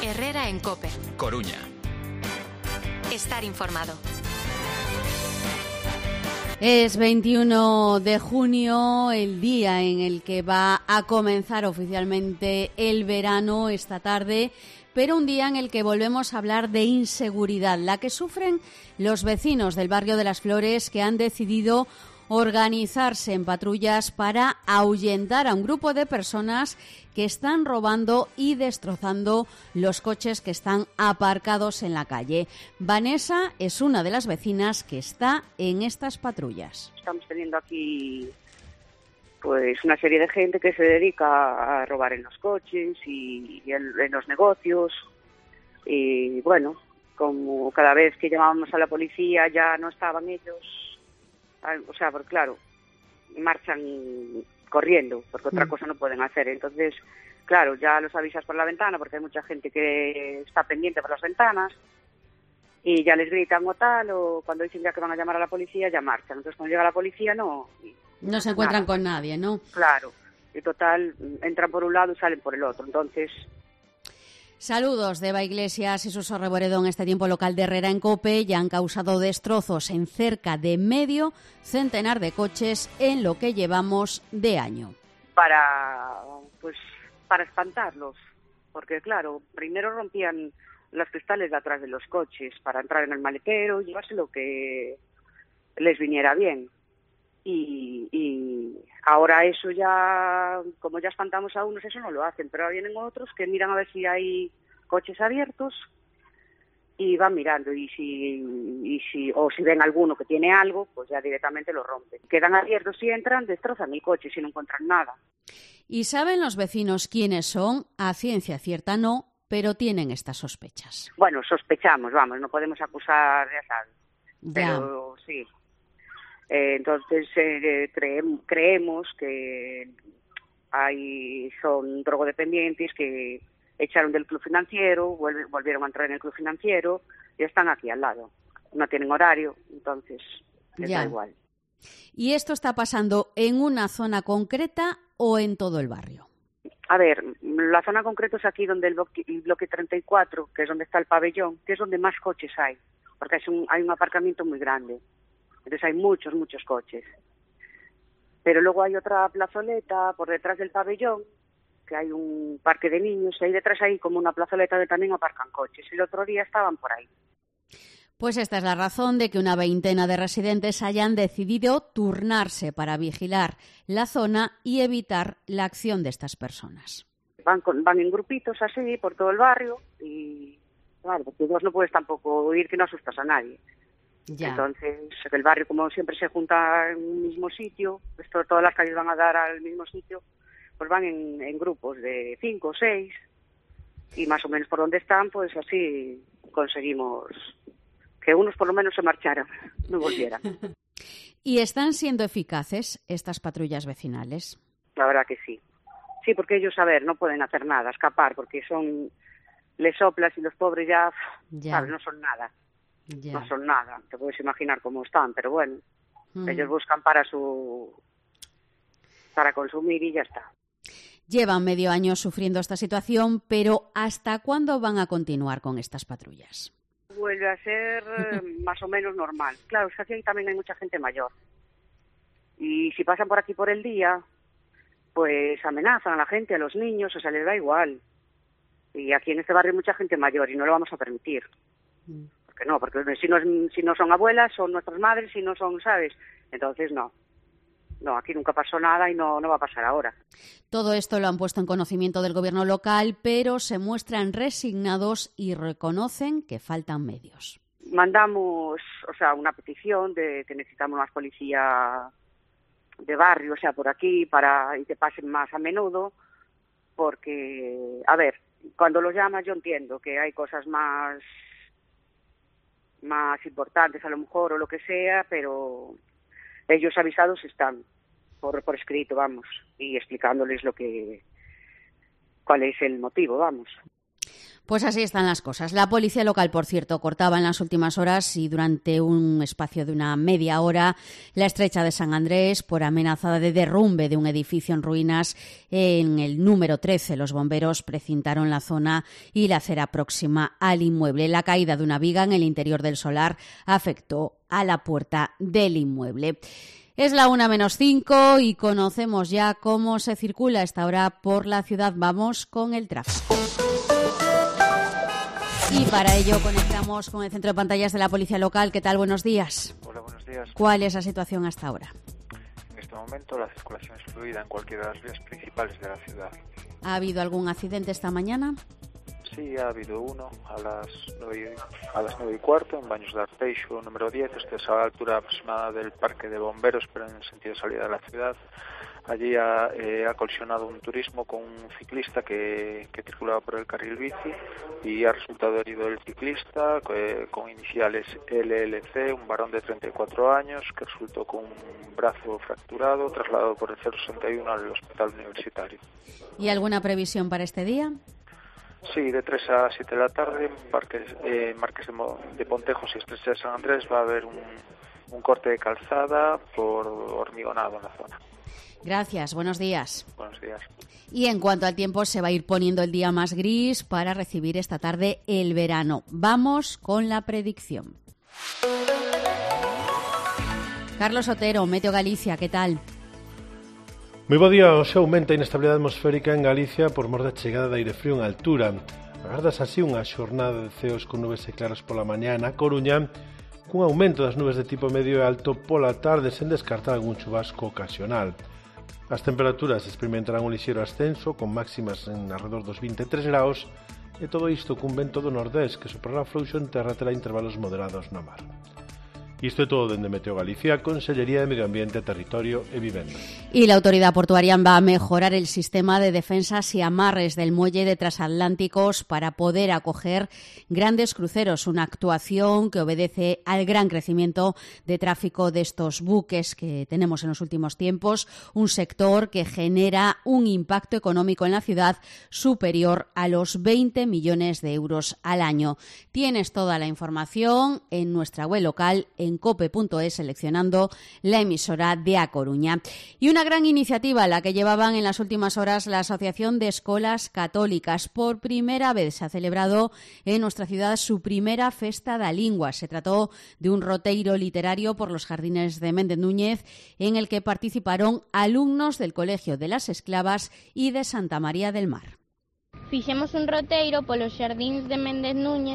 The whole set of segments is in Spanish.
Herrera en COPE. Coruña. Estar informado. Es 21 de junio, el día en el que va a comenzar oficialmente el verano esta tarde, pero un día en el que volvemos a hablar de inseguridad, la que sufren los vecinos del barrio de Las Flores, que han decidido organizarse en patrullas para ahuyentar a un grupo de personas que están robando y destrozando los coches que están aparcados en la calle. Vanessa es una de las vecinas que está en estas patrullas. Estamos teniendo aquí pues una serie de gente que se dedica a robar en los coches y en los negocios. Y bueno, como cada vez que llamábamos a la policía ya no estaban ellos, o sea, porque claro, marchan corriendo, porque otra cosa no pueden hacer. Entonces, claro, ya los avisas por la ventana, porque hay mucha gente que está pendiente por las ventanas, y ya les gritan o tal, o cuando dicen ya que van a llamar a la policía, ya marchan. Entonces, cuando llega la policía, no se encuentran con nadie, ¿no? Claro, y total, entran por un lado y salen por el otro. Entonces... Saludos de Eva Iglesias y Suso Reboredo en este tiempo local de Herrera en COPE. Ya han causado destrozos en cerca de medio centenar de coches en lo que llevamos de año. Para espantarlos, porque claro, primero rompían los cristales de atrás de los coches para entrar en el maletero y llevarse lo que les viniera bien. Y ahora eso ya, como ya espantamos a unos, eso no lo hacen, pero ahora vienen otros que miran a ver si hay coches abiertos y van mirando, y si ven alguno que tiene algo, pues ya directamente lo rompen. Quedan abiertos y entran, destrozan el coche si no encuentran nada. ¿Y saben los vecinos quiénes son? A ciencia cierta no, pero tienen estas sospechas. Bueno, sospechamos, vamos, no podemos acusar, ya sabes, pero sí. Entonces creemos que son drogodependientes que echaron del club financiero, volvieron a entrar en el club financiero y están aquí al lado. No tienen horario, entonces les da igual. ¿Y esto está pasando en una zona concreta o en todo el barrio? A ver, la zona concreta es aquí donde el bloque 34, que es donde está el pabellón, que es donde más coches hay, porque hay un aparcamiento muy grande. Entonces hay muchos coches. Pero luego hay otra plazoleta por detrás del pabellón, que hay un parque de niños, y ahí detrás hay como una plazoleta donde también aparcan coches. Y el otro día estaban por ahí. Pues esta es la razón de que una veintena de residentes hayan decidido turnarse para vigilar la zona y evitar la acción de estas personas. Van en grupitos así por todo el barrio y claro, porque vos no puedes tampoco ir que no asustas a nadie. Ya. Entonces, el barrio, como siempre se junta en un mismo sitio, todas las calles van a dar al mismo sitio, pues van en grupos de 5 o 6, y más o menos por donde están, pues así conseguimos que unos por lo menos se marcharan, no volvieran. ¿Y están siendo eficaces estas patrullas vecinales? La verdad que sí. Sí, porque ellos, a ver, no pueden hacer nada, escapar, porque les soplas y los pobres ya. ¿Sabes? No son nada. Ya. No son nada, te puedes imaginar cómo están, pero bueno, ellos buscan para consumir y ya está. Llevan medio año sufriendo esta situación, pero ¿hasta cuándo van a continuar con estas patrullas? Vuelve a ser más o menos normal. Claro, es que aquí también hay mucha gente mayor. Y si pasan por aquí por el día, pues amenazan a la gente, a los niños, o sea, les da igual. Y aquí en este barrio hay mucha gente mayor y no lo vamos a permitir. Porque si no son abuelas, son nuestras madres, si no son, ¿sabes? Entonces no, aquí nunca pasó nada y no va a pasar ahora. Todo esto lo han puesto en conocimiento del gobierno local, pero se muestran resignados y reconocen que faltan medios. Mandamos, una petición de que necesitamos más policía de barrio, por aquí, y que pasen más a menudo, porque, a ver, cuando los llamas yo entiendo que hay cosas más importantes a lo mejor o lo que sea, pero ellos avisados están por escrito, vamos, y explicándoles cuál es el motivo, vamos. Pues así están las cosas. La policía local, por cierto, cortaba en las últimas horas y durante un espacio de una media hora la estrecha de San Andrés por amenaza de derrumbe de un edificio en ruinas en el número 13. Los bomberos precintaron la zona y la acera próxima al inmueble. La caída de una viga en el interior del solar afectó a la puerta del inmueble. Es la 1:05 y conocemos ya cómo se circula a esta hora por la ciudad. Vamos con el tráfico. Y para ello conectamos con el centro de pantallas de la Policía Local. ¿Qué tal? Buenos días. Hola, buenos días. ¿Cuál es la situación hasta ahora? En este momento la circulación es fluida en cualquiera de las vías principales de la ciudad. ¿Ha habido algún accidente esta mañana? Sí, ha habido uno a las 9:15 en Baños de Arteixo, número 10. Este es a la altura aproximada del Parque de Bomberos, pero en el sentido de salida de la ciudad. Allí ha colisionado un turismo con un ciclista que circulaba por el carril bici y ha resultado herido el ciclista con iniciales LLC, un varón de 34 años que resultó con un brazo fracturado, trasladado por el 061 al hospital universitario. ¿Y alguna previsión para este día? Sí, de 3 a 7 de la tarde, en Marqués de Pontejos y Estrecha de San Andrés va a haber un corte de calzada por hormigonado en la zona. Gracias, buenos días. Buenos días. Y en cuanto al tiempo, se va a ir poniendo el día más gris para recibir esta tarde el verano. Vamos con la predicción. Carlos Otero, Meteo Galicia, ¿qué tal? Moi bo día. Hoxe aumenta a inestabilidade atmosférica en Galicia por mor da chegada de aire frío en altura. Agardas así unha xornada de ceos con nubes e claros pola mañá na Coruña, cun aumento das nubes de tipo medio e alto pola tarde, sen descartar algún chubasco ocasional. As temperaturas experimentarán un lixeiro ascenso, con máximas en alrededor dos 23 graus, e todo isto cun vento do nordés que soprará frouxo en terra terá intervalos moderados no mar. Isto é todo dende Meteo Galicia, Consellería de Medio Ambiente, Territorio e Vivenda. Y la autoridad portuaria va a mejorar el sistema de defensas y amarres del muelle de transatlánticos para poder acoger grandes cruceros, una actuación que obedece al gran crecimiento de tráfico de estos buques que tenemos en los últimos tiempos, un sector que genera un impacto económico en la ciudad superior a los 20 millones de euros al año. Tienes toda la información en nuestra web local en cope.es, seleccionando la emisora de A Coruña. Y una gran iniciativa la que llevaban en las últimas horas la Asociación de Escolas Católicas. Por primera vez se ha celebrado en nuestra ciudad su primera Festa da Lingua. Se trató de un roteiro literario por los jardines de Méndez Núñez en el que participaron alumnos del Colegio de las Esclavas y de Santa María del Mar. Fixemos un roteiro polos xardíns de Méndez Núñez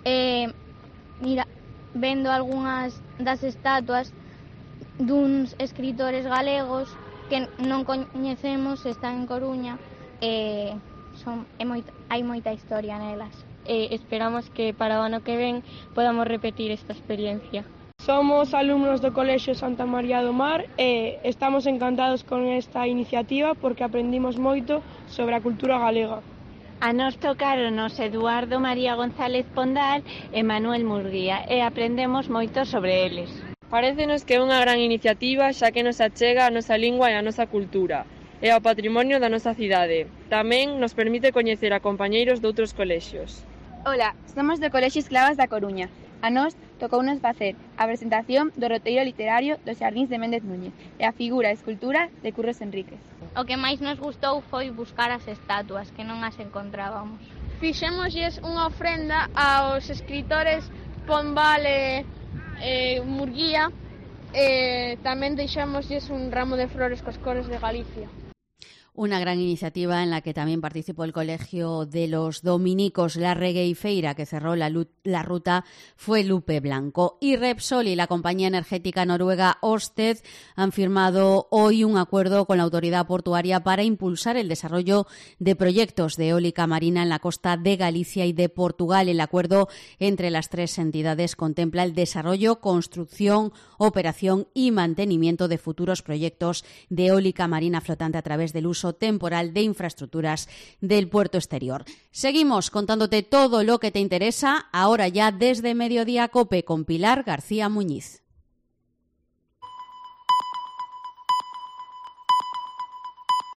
vendo algunhas das estatuas duns escritores galegos que non coñecemos, están en Coruña e hai moita historia nelas. Esperamos que para o ano que ven podamos repetir esta experiencia. Somos alumnos do Colexio Santa María do Mar e estamos encantados con esta iniciativa porque aprendimos moito sobre a cultura galega. A nos tocaronos Eduardo María González Pondal e Manuel Murguía e aprendemos moito sobre eles. Parécenos que é unha gran iniciativa xa que nos achega a nosa lingua e a nosa cultura e ao patrimonio da nosa cidade. Tamén nos permite coñecer a compañeiros doutros colexios. Ola, somos do Colexio Esclavas da Coruña. A nós tocounos facer a presentación do roteiro literario dos xardíns de Méndez Núñez e a figura e escultura de Curros Enríquez. O que máis nos gustou foi buscar as estatuas, que non as encontrábamos. Fixémoslles unha ofrenda aos escritores Pombal e Murguía e tamén deixámoslles un ramo de flores cos cores de Galicia. Una gran iniciativa en la que también participó el Colegio de los Dominicos, la Regueifeira, que cerró la ruta, fue Lupe Blanco. Y Repsol y la compañía energética noruega Ørsted han firmado hoy un acuerdo con la autoridad portuaria para impulsar el desarrollo de proyectos de eólica marina en la costa de Galicia y de Portugal. El acuerdo entre las tres entidades contempla el desarrollo, construcción, operación y mantenimiento de futuros proyectos de eólica marina flotante a través del uso temporal de infraestructuras del puerto exterior. Seguimos contándote todo lo que te interesa, ahora ya desde Mediodía Cope con Pilar García Muñiz.